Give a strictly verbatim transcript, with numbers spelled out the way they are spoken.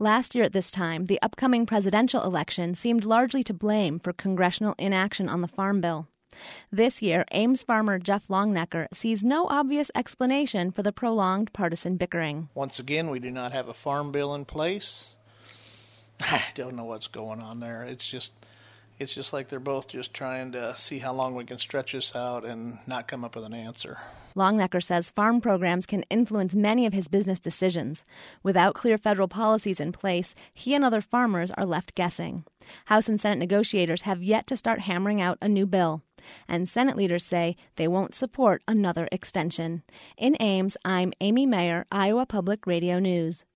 Last year at this time, the upcoming presidential election seemed largely to blame for congressional inaction on the Farm Bill. This year, Ames farmer Jeff Longnecker sees no obvious explanation for the prolonged partisan bickering. Once again, we do not have a farm bill in place. I don't know what's going on there. It's just it's just like they're both just trying to see how long we can stretch this out and not come up with an answer. Longnecker says farm programs can influence many of his business decisions. Without clear federal policies in place, he and other farmers are left guessing. House and Senate negotiators have yet to start hammering out a new bill. And Senate leaders say they won't support another extension. In Ames, I'm Amy Mayer, Iowa Public Radio News.